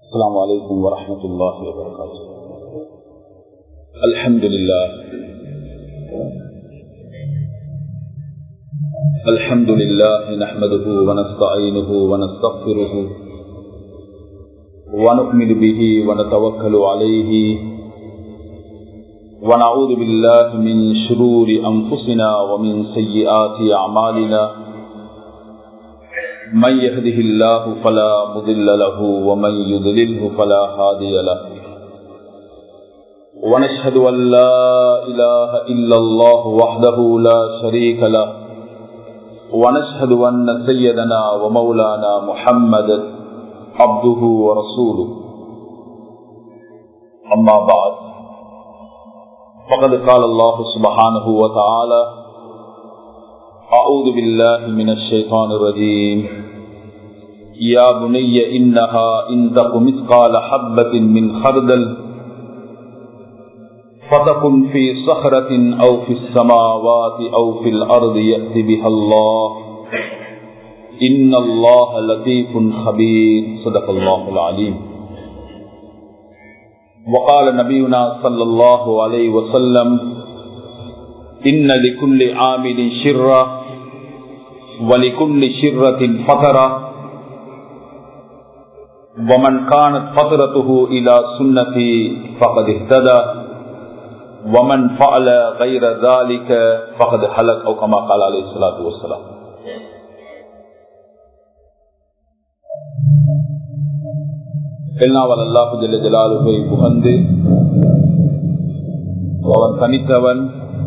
السلام عليكم ورحمة الله وبركاته. الحمد لله نحمده ونستعينه ونستغفره ونؤمن به ونتوكل عليه ونعوذ بالله من شرور أنفسنا ومن سيئات أعمالنا من يهده الله فلا مضل له ومن يضلله فلا هادي له ونشهد أن لا إله إلا الله وحده لا شريك له ونشهد أن سيدنا ومولانا محمد عبده ورسوله أما بعد فقد قال الله سبحانه وتعالى أعوذ بالله من الشيطان الرجيم يا بني إنها إن تك مثقال حبة من خردل فتكن في صخرة أو في السماوات أو في الأرض يأت بها الله إن الله لطيف خبير صدق الله العليم. وقال نبينا صلى الله عليه وسلم إن لكل عامل شرة ولكل شرة فترة ومن كانت فترته إلى سنتي فقد اهتدى ومن فعل غير ذلك فقد هلك أو كما قال عليه الصلاة والسلام. எல்லாம் அல்லாஹ் ஜல்ல ஜலாலுஹு புகழ்ந்து அவன் தனித்தவன்,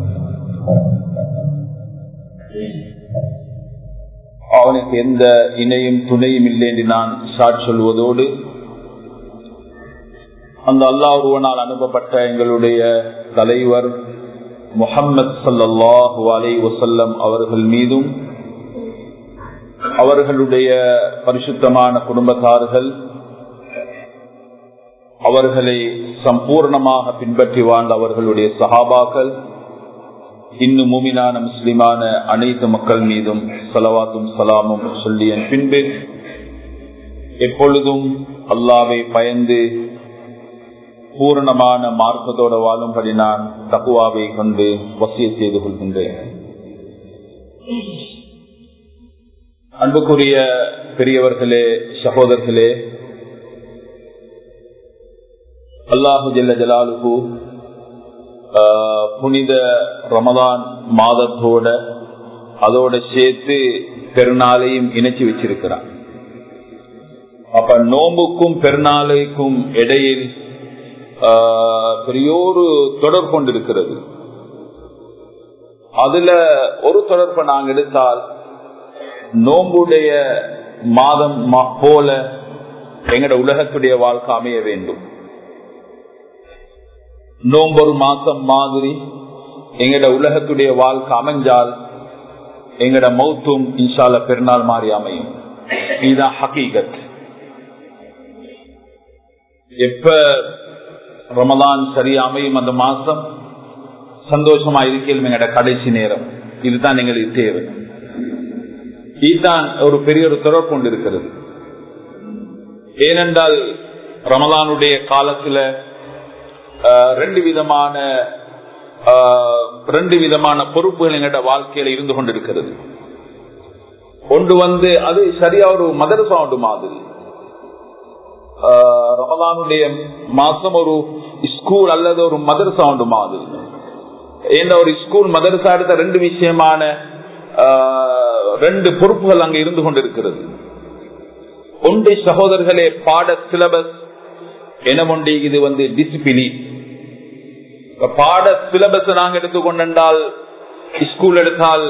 அவனுக்கு எந்த இணையும் துணையும் இல்லை என்று நான் சாட்சி சொல்வதோடு அந்த அல்லாஹ் ஒருவனால் அனுப்பப்பட்ட எங்களுடைய தலைவர் முஹம்மது ஸல்லல்லாஹு அலைஹி வஸல்லம் அவர்கள் மீதும் அவர்களுடைய பரிசுத்தமான குடும்பத்தார்கள் அவர்களை சம்பூர்ணமாக பின்பற்றி வாழ்ந்த அவர்களுடைய சஹாபாக்கள் இன்னும் மூமினான முஸ்லிமான அனைத்து மக்கள் மீதும் ஸலவாத்தும் ஸலாமும் சொல்லிய பின்பு எப்பொழுதும் அல்லாஹ்வை பயந்து பூரணமான மார்க்கத்தோடு வாழும்படி நான் தக்வாவை கொண்டு வசியத் செய்து கொள்கின்றேன். அன்புக்குரிய பெரியவர்களே, சகோதரர்களே, அல்லாஹு ஜல்ல ஜலாலுஹு புனித ரமதான் மாதத்தோட அதோட சேர்த்து பெருநாளையும் இணைச்சி வச்சிருக்கிறான். அப்ப நோம்புக்கும் பெருநாளைக்கும் இடையில் பெரியோரு தொடர்பு கொண்டிருக்கிறது. அதுல ஒரு தொடர்பை நாங்கள் எடுத்தால் நோம்புடைய மாதம் போல எங்கட உலகத்துடைய வாழ்க்கை அமைய வேண்டும். நோம்பொரு மாசம் மாதிரி எங்கட உலகத்துடைய வாழ்க்கை அமைஞ்சால் எங்கட மௌத்தும் இன்ஷால்ல பெருநாள் மாதிரி அமையும். இதுதான் ஹகீகத். எப்ப ரமலான் சரியா அமையும் அந்த மாசம் சந்தோஷமா இருக்கலும் எங்கட கடைசி நேரம். இதுதான் எங்களுக்கு தேவை. இதுதான் ஒரு பெரிய ஒரு தொடர்பு கொண்டு இருக்கிறது. ஏனென்றால் ரமலானுடைய காலத்துல ரெண்டு விதமான பொறுப்புகள் எங்கட வாழ்க்கையில இருந்து கொண்டிருக்கிறது. ஒன்று அது சரியா ஒரு மதரசா ஒன்று மாதிரி. ரமலானுடைய மாசம் ஒரு ஸ்கூல் அல்லது ஒரு மதரசா ஒன்று மாதிரி. ஏன்னா ஒரு ஸ்கூல் மதரசா எடுத்த ரெண்டு விஷயமான ரெண்டு பொறுப்புகள் அங்க இருந்து கொண்டிருக்கிறது. ஒன்று சகோதரர்களே பாட சிலபஸ் என்னமொண்டி, இது டிசிப்ளின். பாட சிலபஸ் நாங்க எடுத்துக்கொண்டால் ஸ்கூல் எடுத்தால்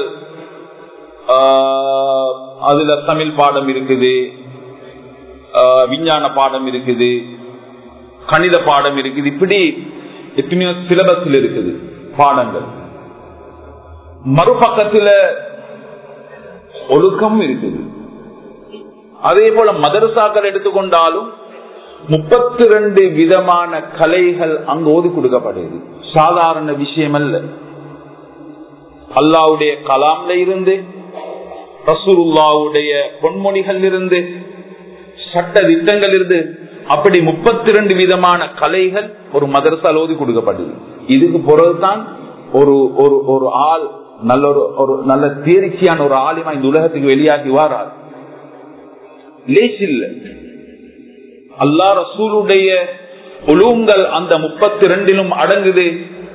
அதுல தமிழ் பாடம் இருக்குது, விஞ்ஞான பாடம் இருக்குது, கணித பாடம் இருக்குது, இப்படி எத்தனையோ சிலபஸ்ல இருக்குது பாடங்கள். மறுபக்கத்துல ஒழுக்கம் இருக்குது. அதே போல மதரசாக்கள் எடுத்துக்கொண்டாலும் 32 விதமான கலைகள் அங்கு ஓதி கொடுக்கப்படுது. சாதாரண விஷயம் அல்ல. அல்லாஹ்வுடைய கலாம்ல இருந்து, ரசூலுல்லாஹ்வுடைய பொன்மொழிகள் இருந்து, சட்ட திட்டங்கள் இருந்து அப்படி 32 விதமான கலைகள் ஒரு மதரசால ஓதி கொடுக்கப்படுது. இதுக்கு பிறகுதான் ஒரு ஆள் நல்ல தேர்ச்சியான ஒரு ஆலிமா இந்த உலகத்துக்கு வெளியாகி வாரார். லேஸ் இல்ல. அல்லாஹ் ரசூலுடைய உலூம்கள் அந்த 32 அடங்குது.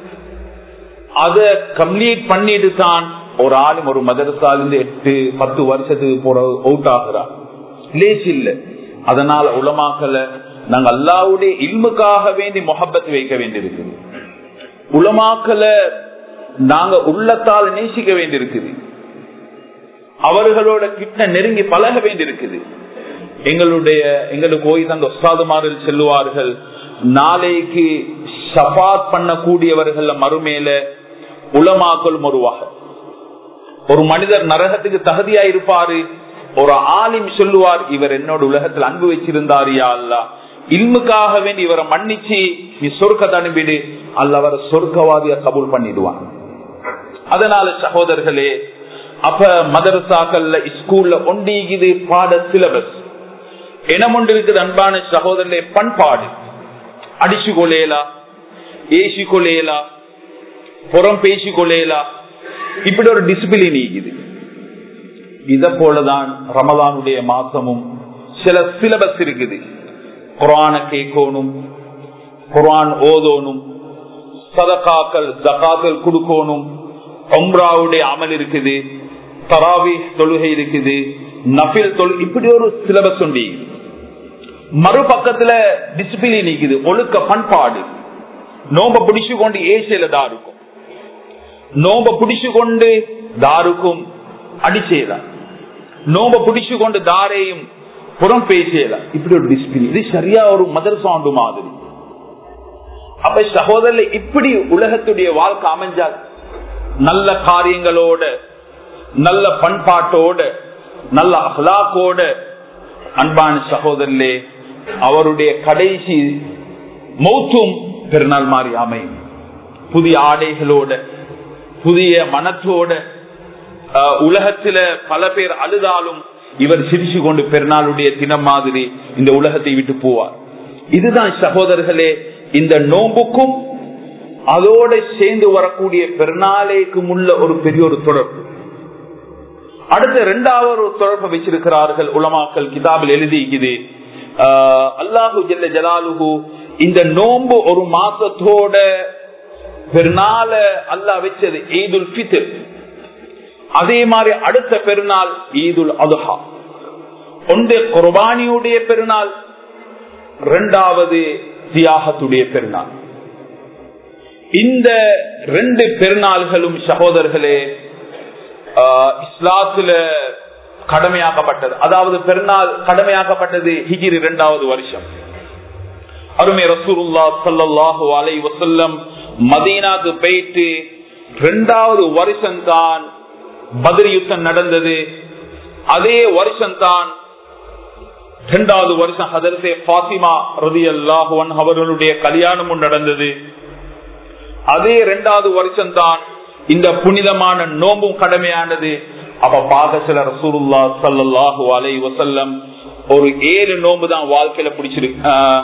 அதை கம்ப்ளீட் பண்ணிட்டு தான் ஒரு ஆளும் ஒரு மதரசாலிருந்து 8-10 வருஷத்துக்கு போற அவுட் ஆகிறார். லேஸ் இல்ல. அதனால உலமாக்களை நாங்க அல்லாஹ்வுடைய இல்முக்காக வேண்டி முஹப்பத் வைக்க வேண்டியிருக்குது. உலமாக்களை நாங்க உள்ளத்தால் நேசிக்க வேண்டியிருக்குது. அவர்களோட கிட்ட நெருங்கி பழக வேண்டியிருக்குது. எங்களுக்கு போய் தந்த உஸ்தாதுமார்கள் செல்லுவார்கள், நாளைக்கு ஷஃபாத் பண்ணக்கூடியவர்கள் மறுமையில உலமாக்கள் வருவாங்க. ஒரு மனிதர் நரகத்துக்கு தகுதியா இருப்பாரு, ஒரு ஆலிம் சொல்லுவார், இவர் என்னோட உலகத்தில் அன்பு வச்சிருந்தாரு யா அல்லாஹ், இல்முக்காக வேண்டி இவரை மன்னிச்சு நீ சொர்க்கத்தை அனுப்பிடு, அல்லாஹ் அவரை சொர்க்கவாதியா கபூல் பண்ணிடுவான். அதனால சகோதரர்களே, அப்ப மதரசாக்கள்ல ஸ்கூல்ல ஒண்டிக்குது பாட சிலபஸ் என்ன ஒன்று இருக்குது. அன்பான சகோதரர்களே, பண்பாடு அடிச்சு கொள்ளேலா, ஏசி கொள்ளேலா, புறம் பேசி கொள்ளேலா, இப்படி ஒரு டிசிப்ளின் இருக்குது. இத போலதான் ரமலானுடைய மாசமும் சில சிலபஸ் இருக்குது. குர்ஆன கேட்கணும், குர்ஆன் ஓதணும், சதகாக்கள் ஜகாத்கள் கொடுக்கணும், உம்ராவுடைய அமல் இருக்குது, தராவீஹ் தொழுகை இருக்குது, நஃபில் தொழுகை, இப்படி ஒரு சிலபஸ் உண்டு. மறுபக்கத்துல டிசிப்ளின் இருக்குது, ஒழுக்க பண்பாடு. நோம்ப பிடிச்சு கொண்டு ஏசியில தாருக்கும், நோம்ப பிடிச்சு கொண்டு தாருக்கும் அடிச்சேதான், நோம்ப பிடிச்சு கொண்டு தாரையும் புறம் பேசியலாம். இப்படி ஒரு டிசிப்ளின், இது சரியா ஒரு மதரசா உண்டு மாதிரி. அப்ப சகோதரர், இப்படி உலகத்துடைய வாழ்க்கை அமைஞ்சா நல்ல காரியங்களோட, நல்ல பண்பாட்டோட, நல்ல அஹ்லாக்கோட, அன்பான சகோதரர்களே, அவருடைய கடைசி மௌத்தும் பெருநாள் மாதிரி அமையும். புதிய ஆடைகளோட, புதிய மனத்தோட. உலகத்துல பல பேர் அழுதாலும் இவர் சிரிச்சு கொண்டு பெருநாளுடைய தினம் மாதிரி இந்த உலகத்தை விட்டு போவார். இதுதான் சகோதரர்களே இந்த நோம்புக்கும் அதோட சேர்ந்து வரக்கூடிய பெருநாளைக்கும் உள்ள ஒரு பெரிய ஒரு தொடர்பு. அடுத்த இரண்டாவது ஒரு தொடர்பை வச்சிருக்கிறார்கள் உலமாக்கள், கிதாபில் எழுதிக்குது. அல்லாஹு ஜல்ல ஜலாலுஹு இந்த நோம்பு ஒரு மாசத்தோட பெருநாள அல்லாஹ் வச்சது ஈதுல் ஃபித்ர். அதே மாதிரி அடுத்த பெருநாள் ஈதுல் அத்ஹா. ஒன்று குர்பானியுடைய பெருநாள், இரண்டாவது தியாகத்துடைய பெருநாள். இந்த ரெண்டு பெருநாள்களும் சகோதரர்களே இஸ்லாத்துல கடமையாக்கப்பட்டது. அதாவது பெருநாள் கடமையாக்கப்பட்டது ஹிஜ்ரி 2வது வருஷம். அருமை ரசூலுல்லாஹ் ஸல்லல்லாஹு அலைஹி வஸல்லம் மதீனாக்கு போயிட்டு 2வது வருஷம் தான் பத்ர் யுத்தம் நடந்தது. அதே வருஷம் தான் 2வது வருஷம் ஹதரத்தே ஃபாத்திமா ரலியல்லாஹு அன்ஹா அவர்களுடைய கல்யாணமும் நடந்தது. அதே 2வது வருஷம் தான் இந்த புனிதமான நோம்பும் கடமையானது. அப்ப பாகசில ரசூலுல்லாஹ் ஸல்லல்லாஹு அலைஹி வஸல்லம் ஒரு 7 நோம்பு தான் வாழ்க்கையில பிடிச்சிருக்கு,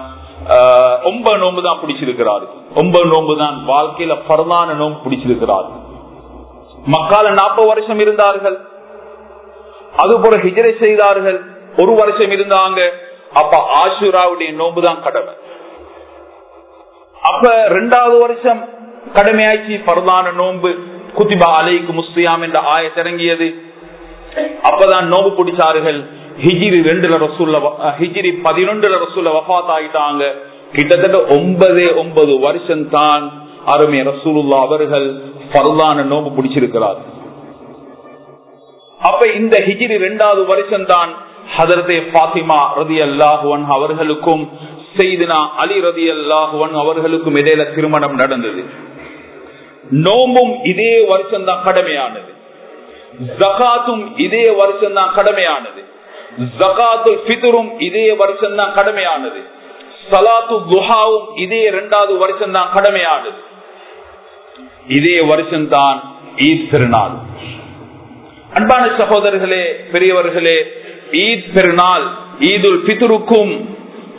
9 நோம்பு தான் பிடிச்சிருக்கிறாரு. 9 நோம்பு தான் வாழ்க்கையில பரதான நோம்பு பிடிச்சிருக்கிறார். மக்கால 40 வருஷம் இருந்தார்கள். அதுபோல ஹிஜ்ரை செய்தார்கள், 1 வருஷம் இருந்தாங்க. அப்ப ஆஷுராவுடைய நோம்பு தான் கடமை. அப்ப 2வது வருஷம் கடமையாச்சு பரதான நோம்பு. குத்திபா அலைக்கும் முஸ்லியாம் என்ற ஆயத் இறங்கியது. அப்பதான் நோம்பு பிடிச்சார்கள். ஹிஜ்ரி 2ல ரசூலுல்லாஹ், ஹிஜ்ரி 11ல ரசூலுல்லாஹ் வஃபாத் ஆயிட்டாங்க. கிட்டத்தட்ட 9 வருஷம் தான் அருமை ரசூலுல்லாஹ் அவர்கள் பரதான நோம்பு பிடிச்சிருக்கிறார். அப்ப இந்த ஹிஜ்ரி 2வது வருஷம் தான் ஹதரத்தே ஃபாத்திமா ரலியல்லாஹு அன்ஹா அவர்களுக்கும் சையதுனா அலி ரலியல்லாஹு அன்ஹு அவர்களுக்கும் இடையில திருமணம் நடந்தது. நோம்பும் இதே வருஷம் தான் கடமையானது. ஜகாத்தும் இதே வருஷம் தான் கடமையானது. ஜகாத்துல் ஃபித்ரும் இதே வருஷம் தான் கடமையானது. ஸலாத்து துஹாவும் இதே 2வது வருஷம் தான் கடமையானது. இதே வருஷம் தான் ஈத் பெருநாள். அன்பான சகோதரர்களே, பெரியவர்களே, ஈத் பெருநாள் ஈதுல் ஃபித்ருக்கும்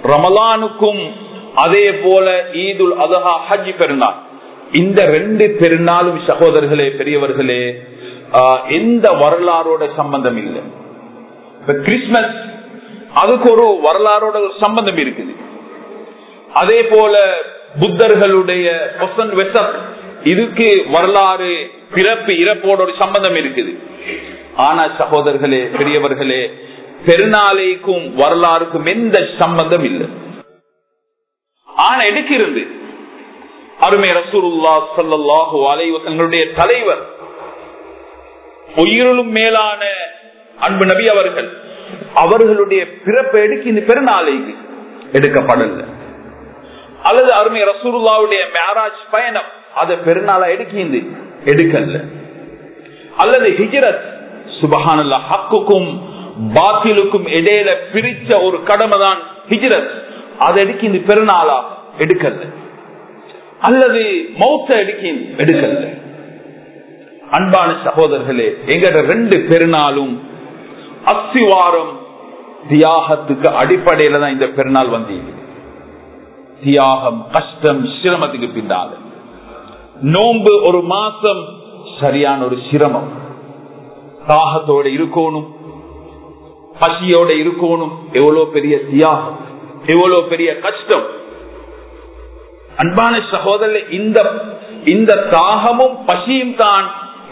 ரமலானுக்கும் அதே போல ஈதுல் அதஹா ஹஜ் பெருநாள், இந்த 2 பெருநாளும் சகோதரர்களே பெரியவர்களே எந்த வரலாறோட சம்பந்தம் இல்லை. இப்ப கிறிஸ்துமஸ் அதுக்கு ஒரு வரலாறோட சம்பந்தம் இருக்குது. அதே போல புத்தர்களுடைய இதுக்கு வரலாறு பிறப்பு இறப்போட ஒரு சம்பந்தம் இருக்குது. ஆனா சகோதரர்களே பெரியவர்களே பெருநாளைக்கும் வரலாறுக்கும் எந்த சம்பந்தம் இல்லை. ஆனா எடுக்கிறது அருமை ரசூலுல்லாஹ் ஸல்லல்லாஹு அலைஹி வஸல்லம் தலைவர் உயிரிலும் மேலான அன்பு நபி அவர்களுடைய பிறப்பை எடுக்க இந்த பெருநாளைக்கு எடுக்கப்படல. அல்லது அருமை ரசூலுல்லாஹ்வுடைய மிஅராஜ் பயணம் அதை பெருநாளா எடுக்கல. அல்லது ஹிஜ்ரத் சுப்ஹானல்லாஹ் ஹக்குக்கும் பாத்திலுக்கும் இடையில பிரிச்ச ஒரு கடமை தான் ஹிஜ்ரத், அதை எடுக்க இந்த பெருநாளா எடுக்கல. அல்லது மௌத்த எடுக்கல. அன்பான சகோதரர்களே எங்கட 2 பெருநாளும் அஸ்திவாரம் தியாகத்துக்கு அடிப்படையில தான் இந்த பெருநாள் வந்தீங்க. தியாகம், கஷ்டம், சிரமத்துக்கு பின்னால நோன்பு ஒரு மாசம் சரியான ஒரு சிரமம், தாகத்தோட இருக்கணும், பசியோட இருக்கணும். எவ்வளவு பெரிய தியாகம், எவ்வளவு பெரிய கஷ்டம். அன்பான சகோதரர் இந்த தாகமும் பசியும் தான்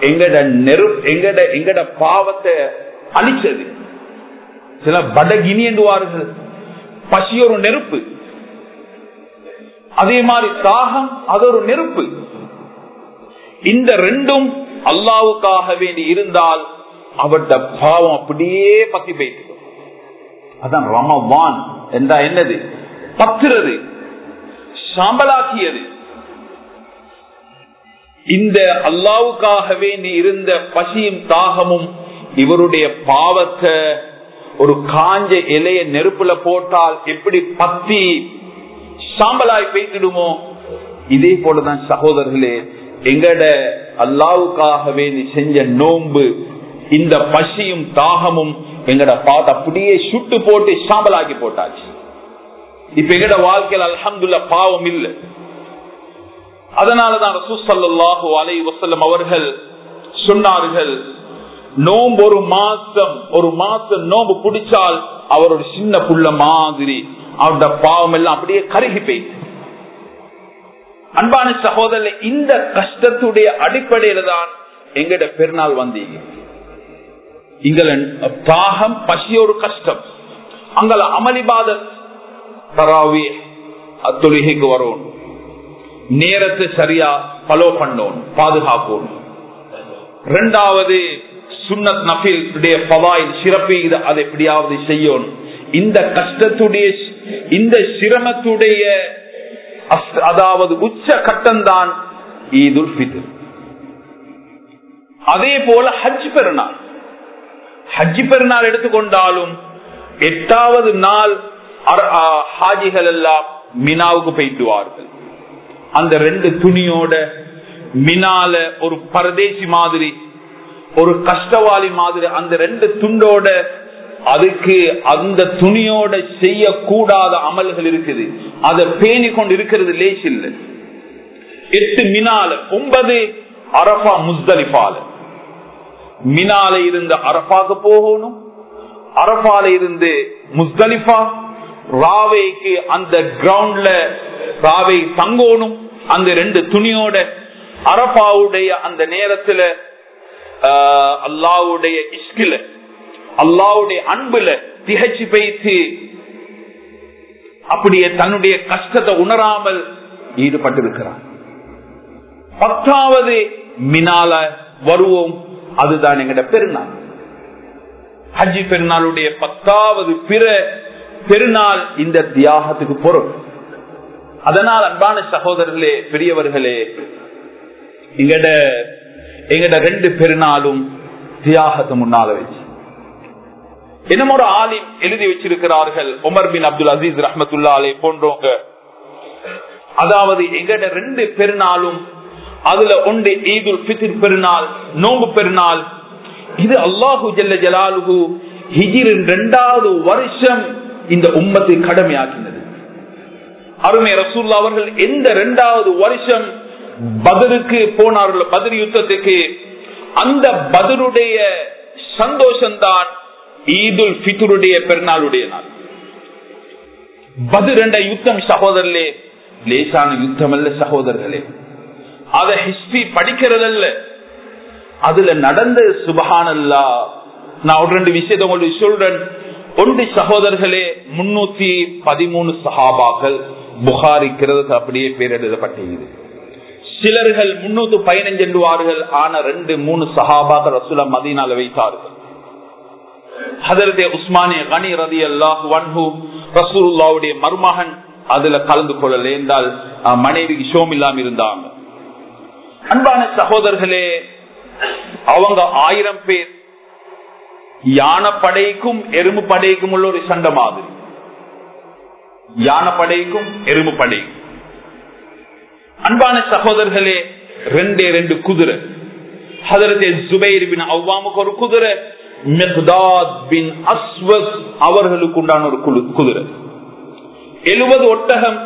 எங்கட பாவத்தை அழிச்சது. சில படகினி என்றுவார்கள், பசி ஒரு நெருப்பு, அதே மாதிரி தாகம் அது ஒரு நெருப்பு. இந்த 2ம் அல்லாஹ்வுக்காக வேண்டி இருந்தால் அவருடைய பாவம் அப்படியே பத்தி போயிட்டு. அதான் ரமவான் என்றா என்னது? பத்துறது, சாம்பலாக்கியது. இந்த அல்லாஹ்வுக்காக வேண்டி இருந்த பசியும் தாகமும் இவருடைய பாவத்தை ஒரு காஞ்ச இலைய நெருப்புல போட்டால் எப்படி பத்தி சாம்பலாய் போய்த்திடுமோ, இதே போலதான் சகோதரர்களே எங்கட அல்லாஹ்வுக்காக வேண்டி செஞ்ச நோன்பு இந்த பசியும் தாகமும் எங்கட பாவத்தை அப்படியே சுட்டு போட்டு சாம்பலாக்கி போட்டாச்சு. இப்ப எங்கட வாழ்க்கையில் அல்ஹம்துலில்லாஹ் பாவம் இல்லை. அதனாலதான் ரசூல் ஸல்லல்லாஹு அலைஹி வஸல்லம் அவர்கள் சொன்னார்கள், நோம்பு ஒரு மாசம் நோம்பு பிடிச்சால் அவரோட சின்ன புள்ள மாதிரி அவருடைய பாவம் எல்லாம் அப்படியே கருகி போயிட்டு. அன்பான சகோதரர், இந்த கஷ்டத்துடைய அடிப்படையில தான் எங்கட பெருநாள் வந்தீங்க. இங்கல தாகம், பசி ஒரு கஷ்டம். அங்கல அமளிபாதத் தராவி தொழுகைக்கு வரும், நேரத்தை சரியா ஃபாலோ பண்ணணும், பாதுகாக்கணும். 2வது சுன்னத் நஃபில் பவாயில் சிறப்பு, அதை எப்படியாவது செய்யணும். இந்த கஷ்டத்துடைய இந்த சிரமத்துடைய அதாவது உச்ச கட்டம் தான் ஈதுல் ஃபித்ர். அதே போல ஹஜ் பெருநாள் எடுத்துக்கொண்டாலும் 8வது நாள் ஹாஜிகள் எல்லாம் மினாவுக்கு போயிட்டுவார்கள். அந்த 2 துணியோட மினால ஒரு பரதேசி மாதிரி, ஒரு கஷ்டவாளி மாதிரி அந்த 2 துண்டோட, அதுக்கு அந்த துணியோட செய்யக்கூடாத அமல்கள் இருக்குது. அதை பேணி கொண்டு இருக்கிறது லேஸ் இல்லை. 8 மினால, 9 அரபா முஸ்தலிஃபால. மினால இருந்து அரபாக்கு போகணும், அரபால இருந்து முஸ்தலிஃபா, ராவைக்கு அந்த கிரவுண்ட்ல ராவை தங்கணும் அந்த 2 துணியோட. அரபாவுடைய அந்த நேரத்துல அல்லாஹ்வுடைய இஷ்கில, அல்லாஹ்வுடைய அன்புல திகச்சு வைத்து அப்படியே தன்னுடைய கஷ்டத்தை உணராமல் ஈடுபட்டிருக்கிறார். 10வது மினால வருவோம், அதுதான் எங்கட பெருநாள். ஹஜ்ஜி பெருநாளுடைய 10வது பெருநாள் இந்த தியாகத்துக்கு பொருள். அதனால் அன்பான சகோதரர்களே பெரியவர்களே, எங்கட 2 பெருநாளும் தியாகத்தை முன்னால வச்சு இன்னும் ஒரு ஆலிம் எழுதி வச்சிருக்கிறார்கள், உமர் பின் அப்துல் அசீஸ் ரஹ்மத்துல்லாஹி அலைஹி போன்றவங்க. அதாவது எங்கட 2 பெருநாளும், அதுல ஒன்று ஈதுல் ஃபித்ர் பெருநாள், நோன்பு பெருநாள். இது அல்லாஹு ஜல்ல ஜலாலுஹு ஹிஜ்ரின் 2வது வருஷம் இந்த உம்மத்தை கடமையாக்கினது. அருமை ரசூலுல்லாஹ் அவர்கள் எந்த 2வது வருஷம் பத்ருக்கு போனார்கள், பத்ர் யுத்தத்துக்கு, அந்த பத்ருடைய சந்தோஷம்தான் ஈதுல் ஃபித்ருடைய பெருநாளுடைய நாள். பத்ர் என்ற யுத்தம் சகோதரர்களே லேசான யுத்தம் அல்ல சகோதரர்களே. அத ஹிஸ்டரி படிக்கிறதல்ல, அதுல நடந்த சுபஹானல்லாஹ். நான் ஒரு 2 விஷயத்தை உங்களுக்கு சொல்றேன். ஒன்று சகோதரர்களே, 313 சஹாபாக்கள் புகாரி கிரதத்தை அப்படியே பேர் எழுதப்பட்டது. சிலர்கள் 315 என்றுவார்கள். ஆனா 2-3 சஹாபாக்கள் ரசூலுல்லாஹ் மதீனால வைத்தார்கள். ஹதரத் உஸ்மானே கனி ரலியல்லாஹு அன்ஹு ரசூலுல்லாஹ்வுடைய மருமகன் அதுல கலந்து கொள்ளல என்றால் மனைவிக்கு ஷோம் இல்லாம இருந்தாங்க. அன்பான சகோதரர்களே, அவங்க 1000 பேர் யானைப்படைக்கும் எறும்பு படைக்கும் உள்ள ஒரு சண்டை மாதிரி. யானைப்படைக்கும் எறும்பு படைக்கும். அன்பான சகோதரர்களே, 2 குதிரை. ஹதரத் ஜுபைர் பின் அவ்வாமுக்கு ஒரு குதிரை, மிக்தாத் பின் அஸ்வத் அவர்களுக்கு உண்டான ஒரு குதிரை. 70 ஒட்டகம்.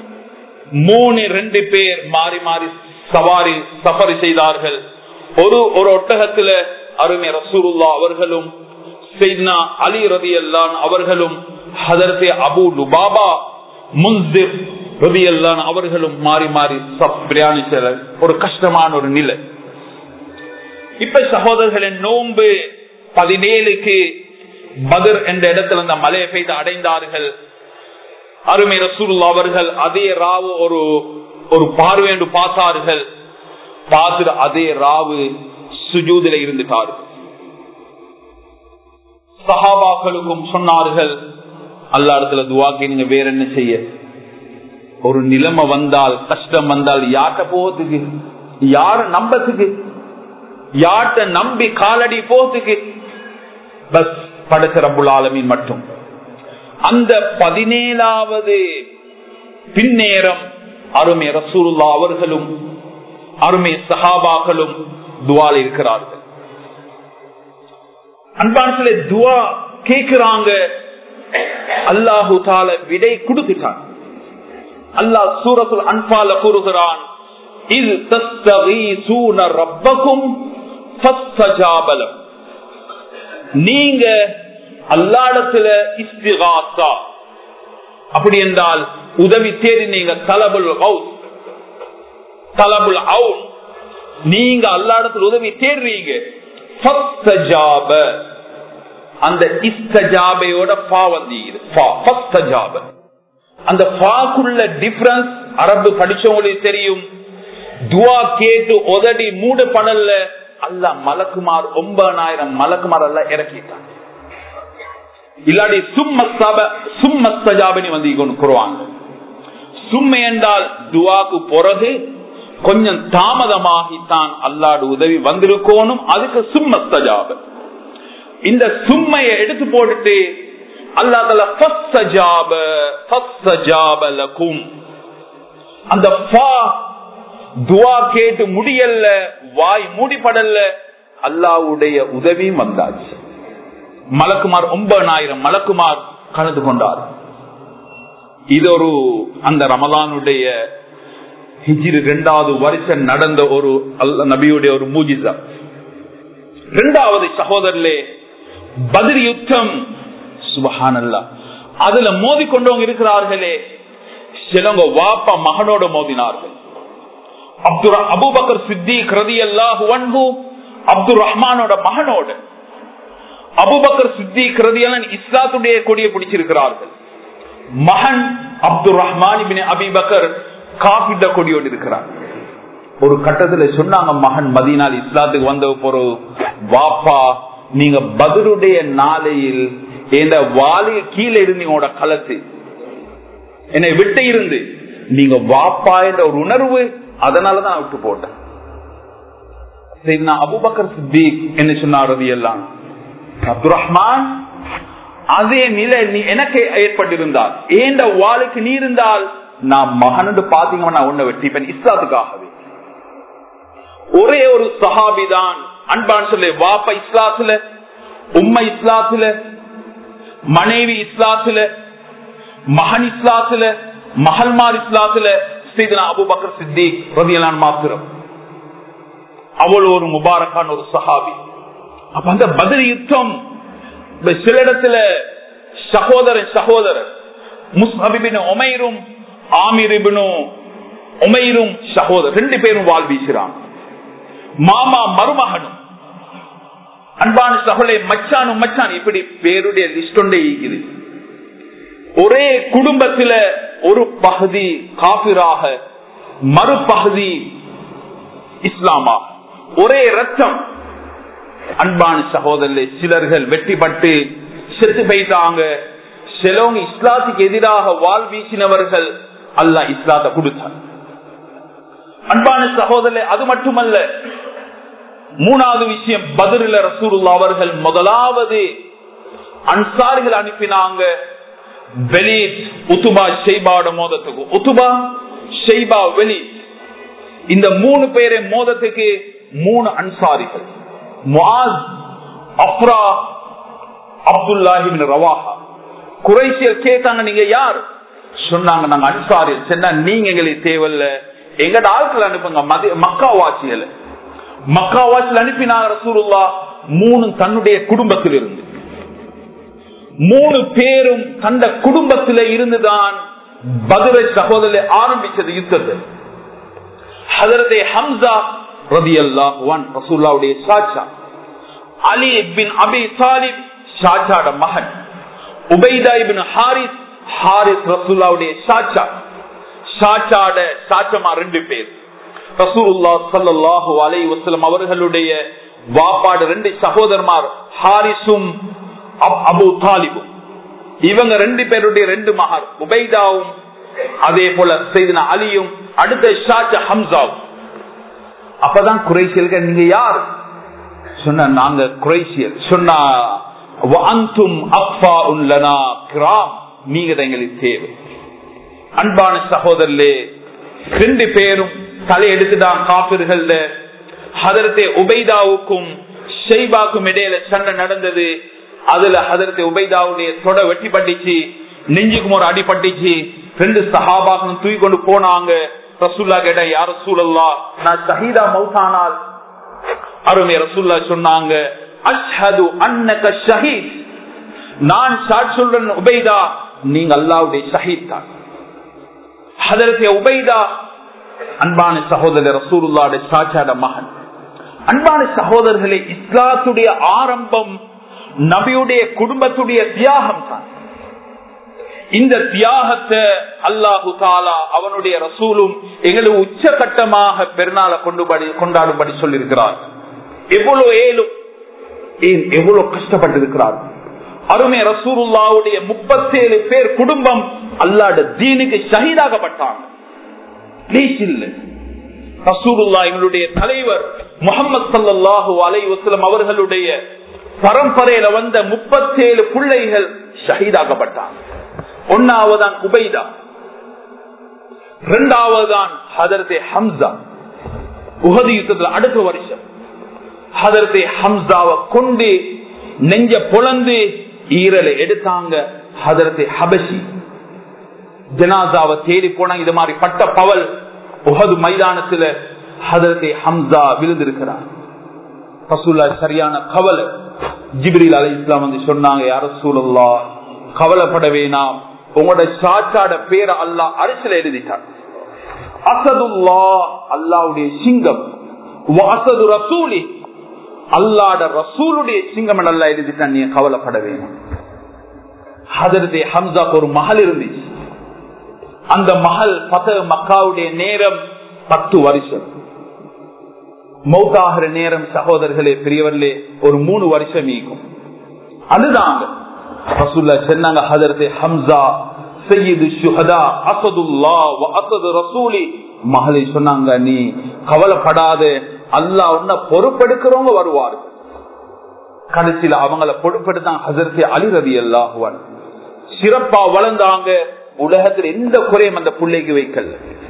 2 பேர் மாறி மாறி சஃபர் செய்தார்கள். ஒரு ஒட்டகத்துல அருமை ரசூலுல்லாஹ் அவர்களும் சையத்னா அலி ரலியல்லாஹு அவர்களும் ஹதரத் அபூ லுபாபா முன்சிர் ரலியல்லாஹு அவர்களும் மாறி மாறி பிரயாணிச்ச ஒரு கஷ்டமான ஒரு நிலை. இப்ப சகோதரர்களே, நோன்பு 17க்கு பத்ர் என்ற இடத்துல அந்த மலையை பெய்து அடைந்தார்கள். அருமை ரசூலுல்லாஹ் அவர்கள் அதே ராவு ஒரு பார்வையென்று பார்த்தார்கள். பார்த்து அதே ராவு சுஜூதில இருந்துட்டார்கள். சஹாபாக்களுக்கும் சொன்னார்கள், அல்லாஹ் இடத்துல துஆ கேளுங்க, வேற என்ன செய்ய. ஒரு நிலைமை வந்தால், கஷ்டம் வந்தால் யார்கிட்ட போறதுக்கு, யார நம்பத்துக்கு, யார்கிட்ட நம்பி காலடி போறதுக்கு? பஸ் படைச்ச ரப்புல் ஆலமீன் மட்டும். அந்த 17வது பின்னேரம் அருமை ரசூலுல்லாஹ் அவர்களும் அருமை சஹாபாக்களும் துஆல இருக்கிறார்கள். அன்பானவர்களே, துஆ கேக்குறாங்க. அல்லாஹு தஆலா விடை கொடுத்துட்டான். அல்லாஹ் சூரத்துல் அன்ஃபால கூறுகிறான், இஸ் தஸ்தகீஸூன ரப்பக்கும் ஃபஸ்தஜாப லக்கும். நீங்க அல்லாஹ்விடத்துல இஸ்திகாஸா, அப்படி என்றால் உதவி தேடி நீங்க தலபுல் கௌஸ், தலபுல் அவுன், நீங்க அல்லாஹ்விடத்துல உதவி தேடுறீங்க. ஃபஸ்தஜாப, அந்த இஸ்தஜாபையோட ஃபா வந்தீங்க. ஃபஸ்தஜாப, அந்த ஃபாக்குள்ள டிஃபரன்ஸ் அரபு படிச்சவங்களுக்கு தெரியும். துஆ கேட்டு உதடி மூடப்படல, அல்லாஹ் மலக்குமார் 9000 மலக்குமார் அல்லாஹ் இறக்கிட்டான். இல்லாடி சும்மஸ்தஜாபனி வந்து குருவாங்க. சும்மை என்றால் துஆக்கு பிறகு கொஞ்சம் தாமதமாகித்தான் அல்லாஹ்வுடைய உதவி வந்திருக்கணும். அதுக்கு சும்மஸ்தஜாப. இந்த சும்மையை எடுத்து போட்டுட்டு அல்லாஹ் தஆலா ஃபஸ்தஜாப லக்கும், அந்த ஃபா துஆ கேட்டு முடியல, வாய் மூடிப்படல, அல்லாஹ்வுடைய உதவியும் வந்தாச்சு. மலக்குமார் 9000 மலக்குமார் கலந்து கொண்டார். இது ஒரு அந்த ரமலானுடைய ஹிஜ்ரி 2வது வருஷம் நடந்த ஒரு நபியுடைய ஒரு மூஜிசா. 2வது சகோதரர்களே, பத்ர் யுத்தம். சுப்ஹானல்லாஹ், அதுல மோதி கொண்டவங்க இருக்கிறார்களே, சிலவங்க வாப்பா மகனோட மோதினார்கள். அபூபக்கர் சித்திக் ரலியல்லாஹு அன்ஹு அப்துர் ரஹ்மானோட மகனோட. அபூபக்கர் சித்திக் ரலியல்லாஹு இஸ்லாத்துடைய கொடியை பிடிச்சிருக்கிறார்கள். மகன் Abdur Rahman ibn Abi Bakr காஃபிட கொடியோடு இருக்கிறார். ஒரு கட்டத்துல சொன்னாங்க, மகன் மதீனால இஸ்லாத்துக்கு வந்த ஒரு வாப்பா, நீங்க பத்ருடைய நாளையில் இந்த வாலி கீழே இருந்து உங்களோட களத்து என்னை விட்டு இருந்து நீங்க வாப்பா என்ற ஒரு உணர்வு, அதனாலதான் விட்டு போட்டேன். அபூபக்கர் சித்திக் என்ன சொன்னார், எல்லாம் அப்துர் ரஹ்மான், அதே நிலை எனக்கு ஏற்பட்டிருந்தால், ஏண்ட வாளுக்கு நீ இருந்தால் நான் மகனு பாத்தீங்கன்னா உன்னை வெட்டிப்பேன் இஸ்லாத்துக்காகவே. ஒரே ஒரு சஹாபிதான் அன்பான் சொல்ல, வாப்பா இஸ்லாத்துல, உம்மை இஸ்லாத்துல, மனைவி இஸ்லாத்துல, மகன் இஸ்லாத்துல, மஹல்மார் இஸ்லாத்துல சையதுனா அபூபக்கர் சித்திக் ரலியல்லாஹு அன்ஹு மாத்திரம். அவ்வளவு ஒரு முபாரக்கான ஒரு சஹாபி. அப்ப அந்த பத்ர் யுத்தம் சில இடத்துல சகோதரர் முஸ்அப் இப்னு உமைரும் ஆமிர் இப்னு உமைரும் சகோதரர் 2 பேரும் வாள் வீசுறாங்க. மாமா மருமகனும் அன்பான சகோதரே மச்சான் இப்படி பேருடைய லிஸ்ட் ஒன்றே இருக்குது. ஒரே குடும்பத்தில் ஒரு பகுதி காபிராக மறுபகுதி இஸ்லாமா, ஒரே ரத்தம். அன்பான சகோதரர்களே, சிலர்கள் வெற்றிப்பட்டு செத்து போயிட்டாங்க. சிலவங்க இஸ்லாத்துக்கு எதிராக வாள் வீசினவர்கள் அல்லாஹ் இஸ்லாத்தை கொடுத்தார். அன்பான சகோதரர்களே, அது மட்டுமல்ல, 3வது விஷயம், பத்ரில ரசூலுல்லாஹ் அவர்கள் முதலாவது அன்சாரிகள் அனுப்பினாங்க. வெலீத், உத்துபா, ஷைபாவோட மோதத்துக்கு. உத்துபா, ஷைபா, வெலீத், இந்த 3 பேரை மோதத்துக்கு 3 அன்சாரிகள். முஆஸ், அப்ரா, அப்துல்லாஹ் இப்னு ரவாஹா. குறைஷியர் கேட்டாங்க, நீங்க யார்? சொன்னாங்க, நாங்க அன்சாரி. சொன்னா, நீங்க எங்களுக்கு தேவையில்ல, எங்கட ஆட்கள் அனுப்புங்க, மக்காவாசிகள். மக்காவாசில் அனுப்பினாங்க ரசூலுல்லாஹ். 3 தன்னுடைய குடும்பத்தில் இருந்து, 3 பேரும் தந்த குடும்பத்தில இருந்துதான் பத்ர் சகோதரரை ஆரம்பிச்சது யுத்தத்தை. ஹஜ்ரத் ஹம்ஸா ரலியல்லாஹு அன்ஹு ரசூலுல்லாஹ்வுடைய சாச்சா, அலி பின் அபி தாலிப் சாச்சாட மகன், உபைதா இப்னு ஹாரிஸ் ரசூலுல்லாஹ்வுடைய சாச்சா. சாச்சாட சாச்சமா 2 பேர். ரசூலுல்லாஹ் ஸல்லல்லாஹு அலைஹி வஸல்லம் அவர்களுடைய வாப்பாடு 2 சகோதரமார், ஹாரிஸும் அபூ தாலிபும். இவங்க 2 பேருடைய 2 மகர், உபைதாவும் அதே போல சையதுனா அலியும், அடுத்த சாச்சா ஹம்ஸாவும். அப்பதான் குறைஷியர்கள், நீங்க யார்? சொன்ன, நாங்க குறைஷியர். சொன்னா, வஅன்தும் அக்ஃபாஉன் லனா கிராம், நீங்க தான் எங்களுக்கு தேவை. அன்பான சகோதரர்களே, 2 பேரும் தலையெடுத்துதான் காபிர்கள். ஹதரத்தே உபைதாவுக்கும் ஷைபாக்கும் இடையில சண்டை நடந்தது. அதுல ஹதரத்தே உபைதாவுடைய தொட வெட்டி பட்டுச்சு, நெஞ்சுக்கும் ஒரு அடி பட்டுச்சு. 2 சஹாபாக்களும் தூக்கி கொண்டு போனாங்க. ரசூலுல்லாஹ் கேட்டா, யா ரசூலல்லாஹ், நான் ஷஹீதா மௌத்தானால்? அருமை ரசூலுல்லாஹ் சொன்னாங்க, அஷ்ஹது அன்னக ஷஹீத், நான் சாட்சி சொல்றேன் உபைதா, நீங்க அல்லாஹ்வுடைய ஷஹீத் தான். ஹதரத்தே உபைதா அன்பான சகோதரர் ரசூலுல்லாஹ்வுடைய சாட்சாட மகன். அன்பான சகோதரர்களே, இஸ்லாத்துடைய ஆரம்பம் நபியுடைய குடும்பத்துடைய தியாகம் தான். இந்த தியாகத்தை அல்லாஹு தாலா அவனுடைய ரசூலும் எங்களுக்கு உச்சகட்டமாக பெருநாளை கொண்டாடும்படி சொல்லியிருக்கிறார். எவ்வளவு எவ்வளவு கஷ்டப்பட்டு இருக்கிறார். அருமை ரசூலுல்லாஹ்வுடைய 37 பேர் குடும்பம் அல்லாஹ்வுடைய தீனுக்கு ஷஹீதாகப்பட்டாங்க. ரசூலுல்லாஹ் எங்களுடைய தலைவர் முஹம்மது ஸல்லல்லாஹு அலைஹி வஸல்லம் அவர்களுடைய பரம்பரையில வந்த 37 பிள்ளைகள் ஷஹீதாகப்பட்டாங்க. 1ஆவதான் உபைதா, 2ஆவதான் ஹதரத்தே ஹம்ஸா. உஹது யுத்தத்தில் அடுத்த வருஷம் ஹதரத்தே ஹம்ஸாவை கொண்டு நெஞ்ச பொளந்து ஈரலை எடுத்தாங்க. ஹதரத்தே ஹபஷி ஜனாசாவை தேடி போனாங்க. இது மாதிரி பட்ட பவல் உஹது மைதானத்துல ஹதரத்தே ஹம்ஸா விழுந்திருக்கிறார். ரசூலுல்லாஹ் சரியான கவலை. ஜிப்ரீல் அலைஹிஸ்ஸலாம் வந்து சொன்னாங்க, யா ரசூலல்லாஹ், கவலைப்பட வேணாம், உங்களோட சாச்சாட பேரை அல்லாஹ் அரிசில எழுதிட்டார். அஸதுல்லாஹ், அல்லாஹ்வுடைய சிங்கம், வஅஸது ரசூலி, அல்லாஹ்வுடைய ரசூலுடைய சிங்கம் அல்லாஹ் எழுதிட்டான், நீ கவலைப்பட வேணாம். ஹதரத்தே ஹம்ஸாக்கு ஒரு மகள் இருந்துச்சு. அந்த மகள் மக்காவுடைய நேரம் 10 வருஷம். மௌத்தாகிற நேரம் சகோதரர்களே பெரியவர்களே ஒரு 3 வருஷம் ஈக்கும். அதுதாங்க ரசூலுல்லாஹ் சொன்னாங்க, ஹதரத்தே ஹம்ஸா சய்யிது ஷுஹதா அஸதுல்லாஹ் வ அஸது ரசூலி. மகளை சொன்னாங்க, நீ கவலைப்படாத, அல்லாஹ் உன்னை பொறுப்பெடுக்கிறவங்க வருவார். கடைசியில அவங்களை பொறுப்பெடுத்தாங்க ஹஜரத்தே அலி ரலியல்லாஹு அன்ஹு. சிறப்பா வளர்ந்தாங்க. உலகத்தில் எந்த குறையும் அந்த பிள்ளைக்கு வைக்கல.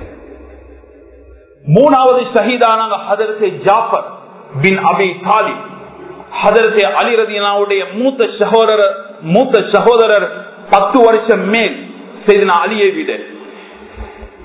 3வது ஷஹீதானாங்க ஹஜரத்தே ஜாஃபர் பின் அபி தாலிப். ஹஜரத்தே அலி ரலியல்லாஹுடைய மூத்த சகோதரர் 10 வருஷம் மேல் செய்தனா அலியை விட.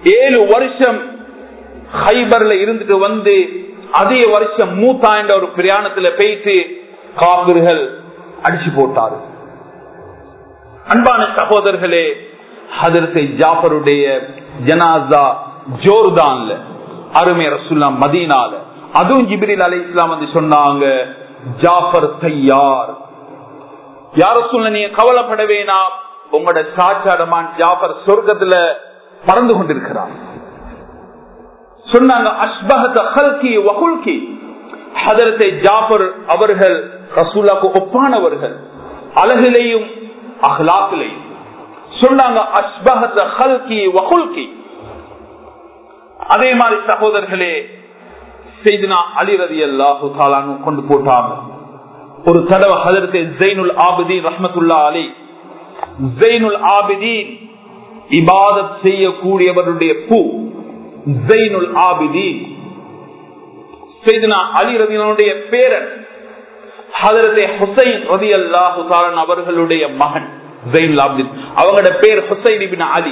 7 வருஷம் ஹைபர்ல இருந்துட்டு வந்து அதே வருஷம் மூத்தா என்ற ஒரு பிரயாணத்துல போயிட்டு காபிர்கள் அடிச்சு போட்டாரு. அன்பான சகோதரர்களே, ஹதரத் ஜாஃபருடைய ஜனாஸா ஜோர்தான்ல, அருமை ரசூலுல்லாஹ் மதீனால, அதுவும் ஜிப்ரீல் அலைஹிஸ்ஸலாம் வந்து சொன்னாங்க, ஜாஃபர் தய்யார், யா ரசூலுல்லாஹ் நீங்க கவலைப்பட வேணாம், உங்களோட சாச்சாடமான் ஜாஃபர் சொர்க்கத்துல பறந்து கொண்டிருக்கிறார் சொன்னாங்க. அஸ்பஹத கல்கி வகுல்கி, ஹதரத் ஜாஃபர் அவர்கள் ரசூலுல்லாஹ்க்கு ஒப்பானவர்கள், அழகிலையும் அஹ்லாக்கிலையும். சொன்னாங்க அஸ்பஹத கல்கி வகுல்கி. அதே மாதிரி சகோதரர்களே, செய்தினா அலி ரலியல்லாஹு தஆலா அன்ஹு கொண்டு போட்டாங்க. ஒரு தடவை ஹதரத் ஸைனுல் ஆபிதீன் ரஹ்மத்துல்லாஹி அலைஹி, ஸைனுல் ஆபிதீன் இபாதத் செய்யக்கூடியவருடைய பூ, ஸைனுல் ஆபிதீன் செய்தினா அலி ரலியல்லாஹுடைய பேரன் ஹதரத் ஹுசைன் ரலியல்லாஹு தஆலா அவர்களுடைய மகன் ஸைனுல் ஆபிதீன். அவங்களோட பேர் ஹுசைன் இப்னு அலி.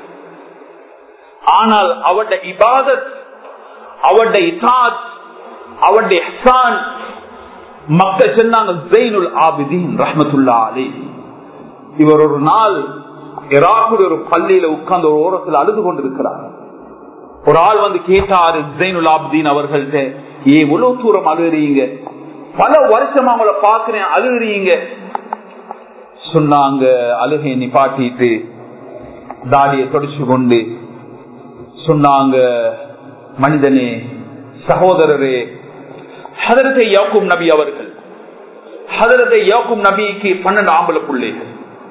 ஆனால் அவருடைய இபாதத், அவருடைய இதாத், அவருடைய இஹ்சான் மக்கள் சொன்னாங்க ஸைனுல் ஆபிதீன் ரஹ்மத்துல்லாஹி அலைஹி. இவர் ஒரு நாள் இராக்குடைய ஒரு பள்ளியில உட்கார்ந்து ஒரு ஓரத்தில் அழுது கொண்டிருக்கிறார். ஒரு ஆள் வந்து கேட்டாரு ஸைனுல் ஆபிதீன் அவர்கள்ட்ட, எவ்வளவு தூரம் அழுகிறீங்க, பல வருஷமா அவங்கள பாக்குறேன், அழுகிறீங்க. சொன்னாங்க, அழுகை நிப்பாட்டிட்டு தாடியை தொடச்சு கொண்டு சொன்னாங்க, மனிதனே, சகோதரரே, ஹதரத் யாக்கூப் நபி அவர்கள், ஹதரத் யாக்கூப் நபிக்கு 12 ஆம்பளை பிள்ளைகள்,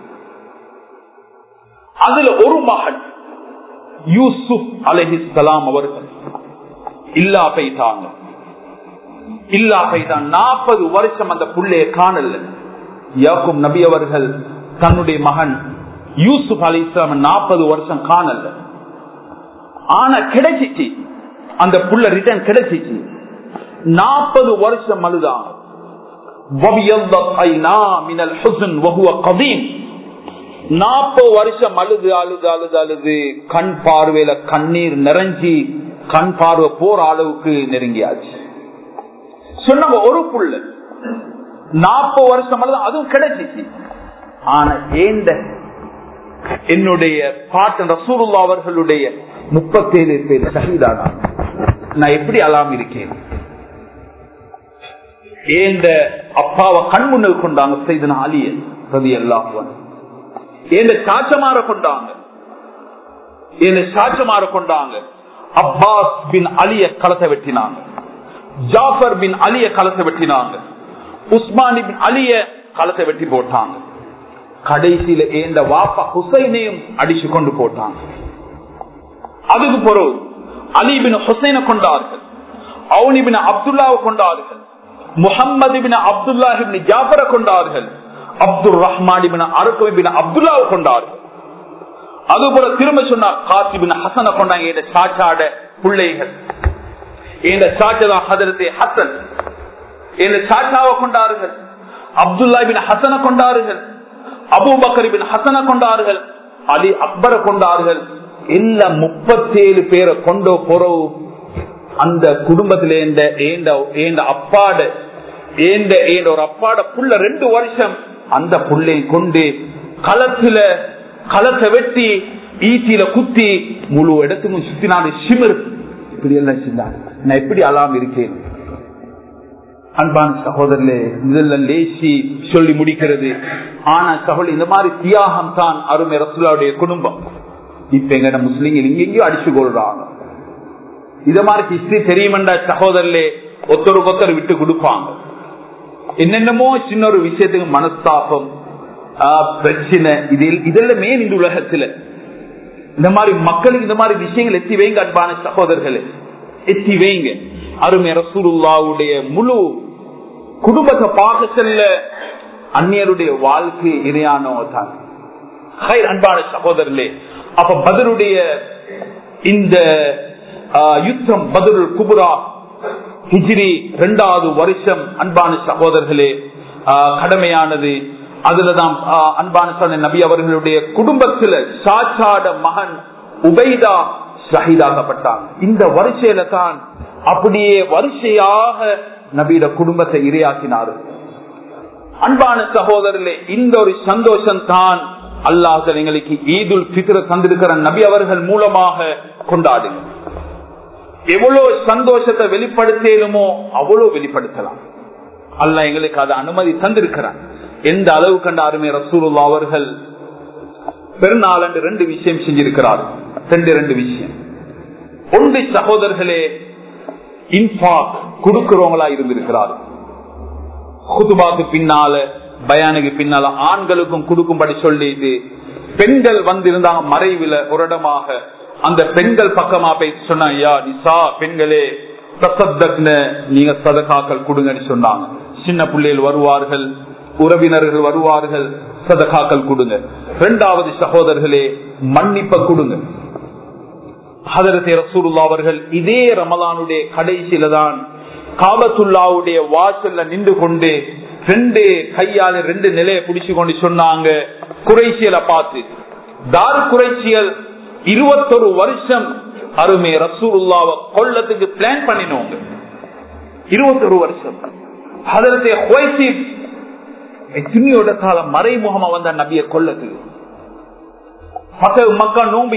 அதுல ஒரு மகன் யூசுப் அலைஹிஸ்ஸலாம் அவர்கள் இல்லா போயிட்டாங்க. 40 வருஷம் அந்த புள்ளைய காணல. யாக்கூப் நபி அவர்கள் தன்னுடைய மகன் யூசுப் அலைஹிஸ்ஸலாம் 40 வருஷம் காணல. ஆனா கிடைச்சிச்சு, அந்த புள்ள ரிட்டர்ன் கிடைச்சிச்சு. 40 வருஷம் அழுதாங்க. 40 வருஷம் அழுது அழுது அழுது அழுது கண் பார்வையில கண்ணீர் நிறைஞ்சி கண் பார்வை போற அளவுக்கு நெருங்கியாச்சு. சொன்னாங்க ஒரு புள்ள 40 வருஷம் அழுது, அதுவும் கிடைச்சிச்சு. ஆனா என்னுடைய பாட்டன் ரசூலுல்லாஹ் அவர்களுடைய 37 பேர் ஷஹீதானா, நான் எப்படி அலாம் இருக்கேன். ஏந்த அப்பாவை கண் முன்னுக்கு கொண்டாங்க செய்தனா அலிய ரலியல்லாஹு அன்ஹு. ஏந்த சாச்சமார கொண்டாங்க, அப்பாஸ் பின் அலிய களத்தை வெட்டினாங்க, ஜாஃபர் பின் அலிய களத்தை வெட்டினாங்க, உஸ்மான் பின் அலிய களத்தை வெட்டி போட்டாங்க. கடைசியில ஏந்த வாப்பா ஹுசைனையும் அடிச்சு கொண்டு போட்டாங்க. அதுக்கு பிறகு அலி பின் ஹுசைனை கொண்டார்கள், அவுனி பின் அப்துல்லாவை கொண்டார்கள், முஹம்மது பின் அப்துல்லாஹ் பின் ஜாஃபரை கொண்டார்கள், அப்துல் ரஹ்மான் பின் அர்கம் பின் அப்துல்லாவை கொண்டார்கள். அதுபோல திரும்ப சொன்னார் காசிம் பின் ஹசனை கொண்டாங்க. என்ற சாச்சாட பிள்ளைகள், என்ற சாச்சதான் ஹதரத் ஹசன், என்ற சாச்சாவை கொண்டார்கள், அப்துல்லா பின் ஹசனை கொண்டார்கள், அபூபக்கர் பின் ஹசனை கொண்டார்கள், அலி அக்பரை கொண்டார்கள். எல்லாம் 37 பேரை கொண்டோ பொறவு அந்த குடும்பத்தில ஒரு அப்பாட புள்ள 2 வருஷம் அந்த புள்ளை கொண்டு களத்தை வெட்டி ஈட்டியில குத்தி முழு இடத்துக்கும் சுத்தினாடு சிமிர். இப்படி எல்லாம் செஞ்சாங்க. நான் எப்படி அலாம் இருக்கேன். அன்பான சகோதரர்களே, இதெல்லாம் லேசி சொல்லி முடிக்கிறது. ஆனா சகோதரி, இந்த மாதிரி தியாகம் தான் அருமை ரசூலுல்லாஹ்வுடைய குடும்பம். இப்ப எங்கட முஸ்லிம்கள் இங்கெங்கயோ அடிச்சு கொள்றாங்க. இத மாதிரி ஹிஸ்டரி தெரியுமெண்டா சகோதரர்களே, ஒருத்தருக்கு விட்டு கொடுப்பாங்க. என்னென்னமோ சின்ன ஒரு விஷயத்துக்கு மனஸ்தாபம், பிரச்சனை, இதெல்லாம் மெயின் இந்த உலகத்துல. இந்த மாதிரி மக்களுக்கு இந்த மாதிரி விஷயங்கள் எத்தி வைங்க. அன்பான சகோதரர்களே, எத்தி வைங்க. அருமை ரசூலுல்லாஹ்வுடைய முழு குடும்பத்தை பார்க்க செல்ல அந்நியருடைய வாழ்க்கை இணையானவங்க தான். அன்பான சகோதரர்களே, அப்ப பத்ருடைய இந்த யுத்தம், பத்ருல் குப்ரா, ஹிஜ்ரி 2வது வருஷம் அன்பான சகோதரர்களே கடமையானது. அதுலதான் அன்பான நபி அவர்களுடைய குடும்பத்துல சாச்சாட மகன் உபைதா ஷஹீதாக்கப்பட்டாங்க. இந்த வரிசையில தான் அப்படியே வரிசையாக நபியோட குடும்பத்தை இரையாக்கினார்கள். அன்பான சகோதரர்களே, இந்த ஒரு சந்தோஷம் தான் அல்லாஹ் எங்களுக்கு ஈதுல் ஃபித்ர் தந்திருக்கிற நபி அவர்கள் மூலமாக கொண்டாடுங்க. எவ்வளவு சந்தோஷத்தை வெளிப்படுத்தலுமோ அவ்வளவு வெளிப்படுத்தலாம். அல்லாஹ் எங்களுக்கு அதை அனுமதி தந்திருக்கிறான். எந்த அளவு கண்ட அருமை ரசூலுல்லாஹ் அவர்கள் பெருநாள் என்று 2 விஷயம் செஞ்சிருக்கிறார். 2 விஷயம். ஒன்று சகோதரர்களே, இன்ஃபாக் கொடுக்கிறவங்களா இருந்திருக்கிறார். குதுபாக்கு பின்னால, பயானுக்கு பின்னால ஆண்களுக்கும் கொடுக்கும்படி சொல்லிட்டு பெண்கள் வந்திருந்தாங்க மறைவில் ஒரு இடமாக. அந்த பெண்கள் பக்கமா போய் சொன்னாங்க, நிசா பெண்களே நீங்க சதகாக்கள் கொடுங்கன்னு சொன்னாங்க. சின்ன பிள்ளைகள் வருவார்கள், உறவினர்கள் வருவார்கள், சதகாக்கள் கொடுங்க. 2வது சகோதரர்களே, மன்னிப்ப கொடுங்க. ஹதரத் ரசூலுல்லாஹ் அவர்கள் இதே ரமலானுடைய கடைசியில தான் காபத்துல்லாவுடைய வாசல்ல நின்று கொண்டு 2 கையால 2 நிலையை பிடிச்சு கொண்டு சொன்னாங்க, குறைசியலை பார்த்து, தார் குறைசியல் 21 வருஷம் அருமை ரசூலுல்லாஹ்வை கொல்லத்துக்கு பிளான் பண்ணினோங்க. 21 வருஷம். ஹதரத் ஹுவைசிப் எத்தனையோட காலம் மறைமுகமா வந்த நபியை கொல்லத்துக்கு. மக்கா நோம்பு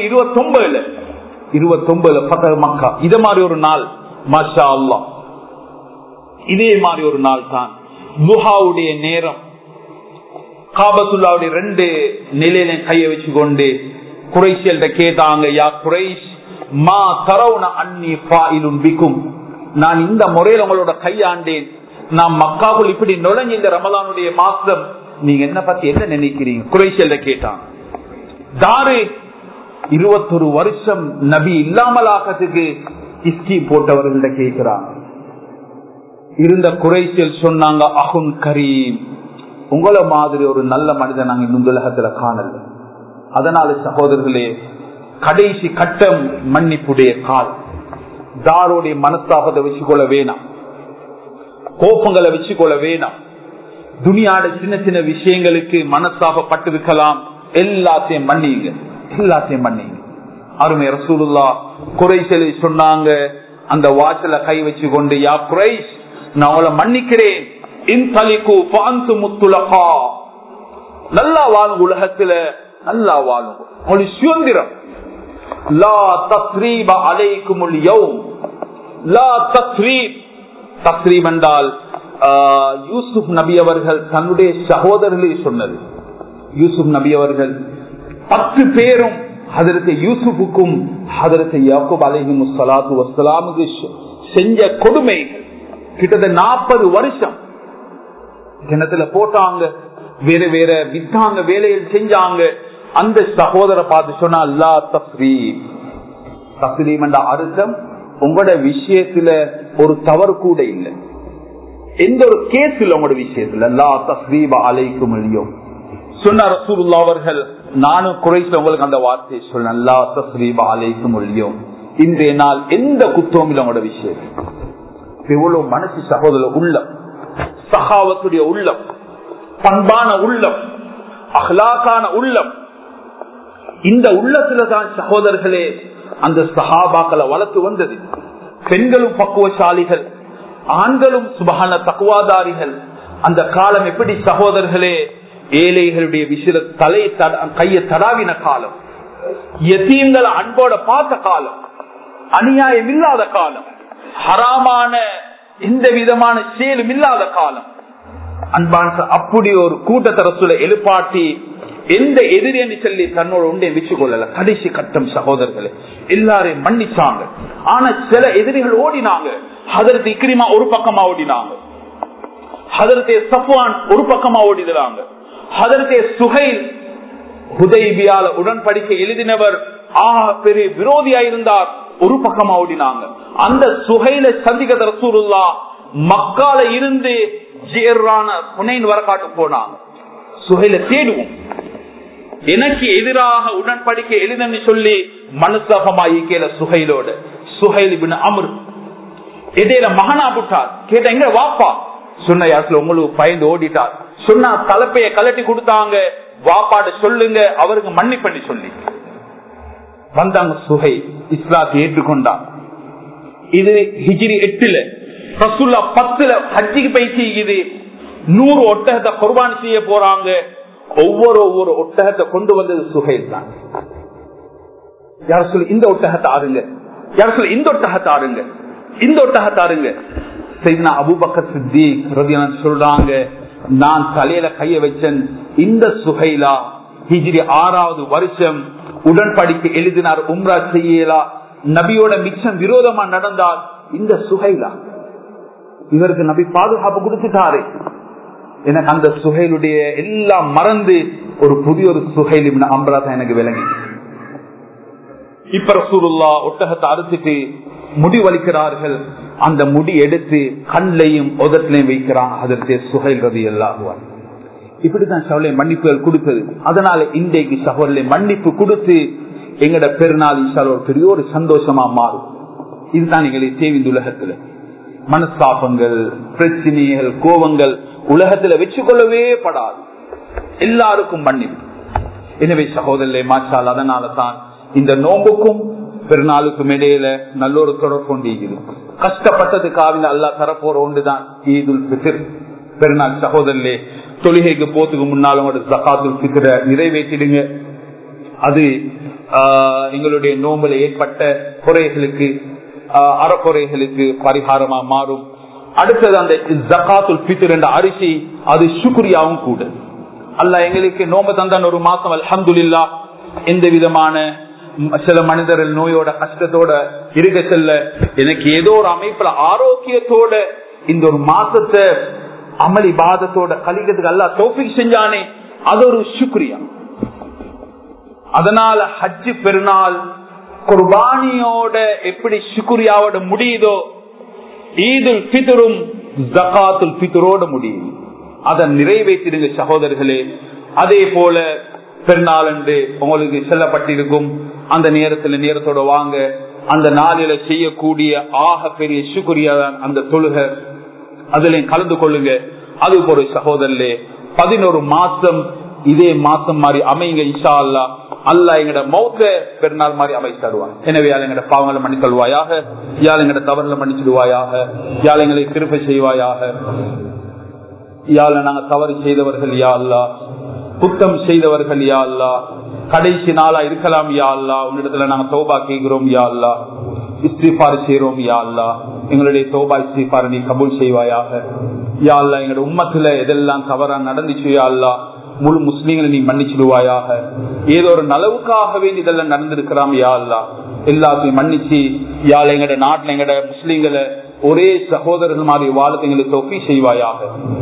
29 பத்தகு மக்கா. இது மாதிரி ஒரு நாள், மாஷா அல்லாஹ், இதே மாதிரி ஒரு நாள் தான் துஹாவுடைய நேரம். காபத்துல்லாவுடைய 2 நிலையில கையை வச்சு கொண்டு குறைஷியல்ட கேட்டாங்க, யா குறைஷ் மா தரவுன அன்னி ஃபாயிலுன் பிக்கும், நான் இந்த முறையில் உங்களோட கையாண்டேன், நான் மக்காவுல் இப்படி நுழைஞ்ச இந்த ரமலானுடைய மாசம், நீங்க என்ன பத்தி என்ன நினைக்கிறீங்க? குறைஷியல்ட கேட்டாங்க. தாரு 21 வருஷம் நபி இல்லாமலாக்கத்துக்கு இஸ்கி போட்டவர்கள கேட்கிறாங்க. இருந்த குறைஷியல் சொன்னாங்க, அஹுன் கரீம், உங்கள மாதிரி ஒரு நல்ல மனிதன் நாங்க இந்த உலகத்துல காணல. அதனால சகோதரர்களே, கடைசி கட்டம் மன்னிப்புடைய கால். தாரோடைய மனஸ்தாபத்தை வச்சுக்கொள்ள வேணாம், கோபங்களை வச்சுக்கொள்ள வேணாம். துனியாட சின்ன சின்ன விஷயங்களுக்கு மனஸ்தாபப்பட்டிருக்கலாம், எல்லாத்தையும் மன்னிங்க, எல்லாத்தையும் மன்னிங்க. அருமை ரசூலுல்லாஹ் குறைஷியலை சொன்னாங்க, அந்த வாசல கை வச்சு கொண்டு, யா குறைஷ், நான் உங்களை மன்னிக்கிறேன், நல்லா வாழும், உலகத்துல நல்லா வாழும், உங்களுக்கு சுதந்திரம். லா தஸ்ரீப அலைக்குமுல் யௌம், லா தஸ்ரீப். தஸ்ரீப் என்றால் யூசுப் நபி அவர்கள் தன்னுடைய சகோதரர்களே சொன்னது. யூசுப் நபி அவர்கள் 10 பேரும் ஹதரத் யூசுஃபுக்கும் ஹதரத் யாக்கூப் அலைஹிஸ்ஸலாத்து வஸ்ஸலாமுக்கு செஞ்ச கொடுமை கிட்டத்தட்ட 40 வருஷம் கிணத்துல போட்டாங்க, வேற வேற வித்தாங்க, வேலையில் செஞ்சாங்க. அந்த சகோதர பார்த்து சொன்னா, அல்லா தஸ்ரீம். தஸ்ரீம் என்ற அர்த்தம், உங்களோட விஷயத்துல ஒரு தவறு கூட இல்லை, எந்த ஒரு கேஸ் இல்லை உங்களோட விஷயத்துல. லா தஸ்ரீப அலைக்கும் அல்யௌம் சொன்ன ரசூலுல்லாஹ் அவர்கள், நானும் குறைஷில உங்களுக்கு அந்த வார்த்தையை சொன்னேன், லா தஸ்ரீப அலைக்கும் அல்யௌம், இன்றைய நாள் எந்த குத்தமும் இல்லை உங்களோட விஷயத்துல. எவ்வளவு மனசு சகோதர உள்ளம், சகாவத்துடைய உள்ளம், பண்பான உள்ளம், அஹ்லாக்கான உள்ளம். இந்த உள்ளத்துல தான் சகோதரர்களே அந்த சஹாபாக்களை வளர்த்து வந்தது. பெண்களும் பக்குவசாலிகள், ஆண்களும் சுபஹான தக்வாதாரிகள். அந்த காலம் எப்படி சகோதரர்களே, ஏழைகளுடைய விஷய கையை தடாவின காலம், யதீம்களை அன்போட பார்த்த காலம், அநியாயம் இல்லாத காலம், ஹராமான எந்த விதமான செயலும் இல்லாத காலம். அன்பான அப்படி ஒரு கூட்டத்தை ரசூலை எழுப்பாட்டி எந்த எதிரி என்று சொல்லி தன்னோட உண்டை வச்சு கொள்ளல. கடைசி கட்டம் சகோதரர்களே, எல்லாரையும் மன்னிச்சாங்க. ஆனா சில எதிரிகள் ஓடினாங்க. ஹதரத் இக்ரிமா ஒரு பக்கமா ஓடினாங்க, ஹதரத் சஃப்வான் ஒரு பக்கமா ஓடினாங்க, ஹதரத் சுஹைல் ஹுதைபியால உடன்படிக்கை எழுதினவர் பெரிய விரோதியா இருந்தார், ஒரு பக்கமா ஓடினாங்க. அந்த சுஹைல சந்திக்க ரசூலுல்லாஹ் மக்கால இருந்து ஜிர்ரான ஹுனைன் வரகாட்டு போனாங்க. சுஹைல தேடுவோம், எனக்கு எதிராக உடன்படிக்கை எழுதுன்னு சொல்லி மனசாபமாயிக்கல சுஹைலோட. சுஹைல் இப்னு அம்ர் இடையில மகனா புட்டார். கேட்ட எங்க வாப்பா சொன்ன யாருல உங்களுக்கு பயந்து ஓடிட்டார். சொன்னா தலைப்பைய கலட்டி கொடுத்தாங்க, வாப்பாடு சொல்லுங்க அவருக்கு மன்னி பண்ணி சொல்லி. வந்தாங்க. சுஹை இஸ்லாத்தை ஏற்றுக்கொண்டார். இது ஹிஜ்ரி 8 ரசூலுல்லாஹ் 10 ஹஜ்ஜுக்கு பயிற்சி. இது 100 ஒட்டகத்தை குர்பான் செய்ய போறாங்க. ஒவ்வொரு ஒட்டகத்தை கொண்டு வந்தது சுஹைல் தான். யார் சொல்லி இந்த ஒட்டகத்தை ஆறுங்க, யார் சொல்லி இந்த ஒட்டகத்தை ஆறுங்க, இந்த ஒட்டகத்தை ஆறுங்க. சையத்னா அபூபக்கர் சித்திக் ரலியல்லாஹு அன்ஹு சொல்றாங்க, நான் தலையில கைய வச்சேன். இந்த சுஹைலா ஹிஜ்ரி 6வது வருஷம் உடன்படிக்கை எழுதினார். உம்ரா செய்யலா, நபியோட மிச்சம் விரோதமா நடந்தால் இந்த சுஹைலா, இவருக்கு நபி பாதுகாப்பு கொடுத்துட்டாரு. எனக்கு அந்த சுஹைலுடைய எல்லாம் மறந்து ஒரு புதிய ஒரு சுஹைல் இப்னு அம்ரா தான் எனக்கு விளங்கி. இப்ப ரசூலுல்லாஹ் ஒட்டகத்தை அறுத்துட்டு முடி வலிக்கிறார்கள். அந்த முடி எடுத்து கண்லையும் உதட்டிலையும் வைக்கிறான் அதற்கு சுஹைல் ரலியல்லாஹு அன்ஹு. இப்படித்தான் சகோதரே மன்னிப்புகள் கொடுத்தது. அதனால இன்றைக்கு சகோதரே மன்னிப்பு கொடுத்து எங்கட பெருநாள் ஒரு பெரிய ஒரு சந்தோஷமா மாறும். இதுதான் எங்களை தேவை. இந்த உலகத்துல மனஸ்தாபங்கள், பிரச்சனைகள், கோபங்கள் உலகத்துல வச்சுக்கொள்ளவே படாது. எல்லாருக்கும் மன்னிப்பு. எனவே சகோதரே மாஷால், அதனால தான் இந்த நோம்புக்கும் பெருநாளுக்கும் இடையில நல்ல ஒரு தொடர்பு கொண்டிருக்கிறது. கஷ்டப்பட்டதுக்காக அல்லாஹ் தரப்போற ஒன்றுதான் ஈதுல் ஃபித்ர் பெருநாள். சகோதரே தொழுகைக்கு போறதுக்கு முன்னால ஜகாத்துல் ஃபித்ர நிறைவேற்றிடுங்க. அது எங்களுடைய நோம்புல ஏற்பட்ட குறைகளுக்கு, அறக்குறைகளுக்கு பரிகாரமா மாறும். அடுத்தது அந்த ஜகாத்துல் ஃபித்ர் என்ற அரிசி, அது சுக்ரியாவும் கூட. அல்லாஹ் எங்களுக்கு நோம்பு தந்தான் ஒரு மாசம் அல்ஹம்துலில்லாஹ். எந்த விதமான சில மனிதர்கள் நோயோட கஷ்டத்தோட இருக்க செல்ல எனக்கு ஏதோ ஒரு அமைப்புல ஆரோக்கியத்தோட இந்த ஒரு மாசத்தை அமளி பாதத்தோட கழிக்கிறதுக்கு அல்லாஹ் தௌஃபீக் செஞ்சானே, அது ஒரு சுக்ரியா. அதனால ஹஜ்ஜு பெருநாள் குர்பானியோட எப்படி சுக்ரியாவோட முடியுதோ, ஈதுல் ஃபித்ரும் ஜகாத்துல் ஃபித்ரோட முடியும். அதை நிறைவேற்றிடுங்க சகோதரர்களே. அதே போல பெருநாள் என்று உங்களுக்கு செல்லப்பட்டிருக்கும். அந்த நேரத்தோட வாங்க. அந்த நாளில செய்யக்கூடிய ஆக பெரிய சுக்ரியா தான் அந்த தொழுகை. அதுல கலந்து கொள்ளுங்க. அது ஒரு சகோதரர்களே 11 மாசம் இதே மாசம் மாதிரி அமைங்க இன்ஷா அல்லாஹ். அல்லாஹ் எங்கட மௌத்த பெருநாள் மாதிரி அமை தருவான். எனவே யாழ் எங்கட பாவங்களை மன்னித்தல்வாயாக, யாழ் எங்கட தவறுல மன்னிச்சிடுவாயாக, யாழ் எங்களை கிருபை செய்வாயாக. யாழ் நாங்க தவறு செய்தவர்கள் யா அல்லாஹ், குற்றம் செய்தவர்கள் யா அல்லாஹ், கடைசி நாளா இருக்கலாம் யா அல்லாஹ், உன்னிடத்துல நாங்க தௌபா கேட்கிறோம் யா அல்லாஹ், இஸ்திஃபார் செய்றோம் யா அல்லாஹ். எங்களுடைய தௌபா இஸ்திஃபார் நீ கபூல் செய்வாயாக யா அல்லாஹ். எங்களுடைய உம்மத்துல எதெல்லாம் தவறா நடந்துச்சு யா அல்லாஹ், முழு முஸ்லீம்களை நீ மன்னிச்சிடுவாயாக. ஏதோ ஒரு நலவுக்காகவே இதெல்லாம் நடந்திருக்கிறாம் யா அல்லாஹ், எல்லாத்தையும் மன்னிச்சு யாழ் எங்கட நாட்டுல எங்கட முஸ்லீம்களை ஒரே சகோதரர்கள் மாதிரி வாழத்தை எங்களுக்கு தௌஃபீக் செய்வாயாக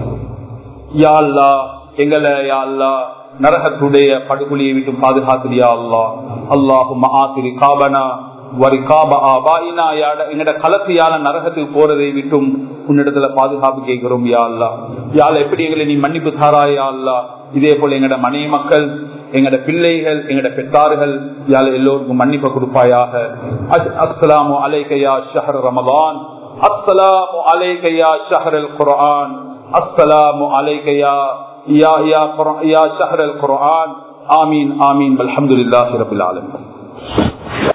யா அல்லாஹ். எங்களை யா அல்லாஹ் நரகத்துடைய படுகொலியை விட்டு பாதுகாத்துறியா அல்லாஹ். அல்லாஹும்ம ஆத்திரி காபனா எங்கட கலத்தியால நரகத்துக்கு போறதை விட்டும் உன்னிடத்துல பாதுகாப்பு கேட்கிறோம் யா அல்லாஹ். யாழ் எப்படி எங்களை நீ மன்னிப்பு தாராயா அல்லாஹ். இதே போல எங்கட மனைவி மக்கள், எங்கட பிள்ளைகள், எங்கட பெற்றார்கள் யாழ் எல்லோருக்கும் மன்னிப்பு கொடுப்பாயாக. அஸ்ஸலாமு அலைக யா ஷஹர் ரமலான், அஸ்ஸலாமு அலைக யா ஷஹருல் குர்ஆன், அஸ்ஸலாமு அலைக யா ஷஹருல் குர்ஆன். ஆமீன் ஆமீன். அல்ஹம்துலில்லாஹி ரப்பில் ஆலமீன்.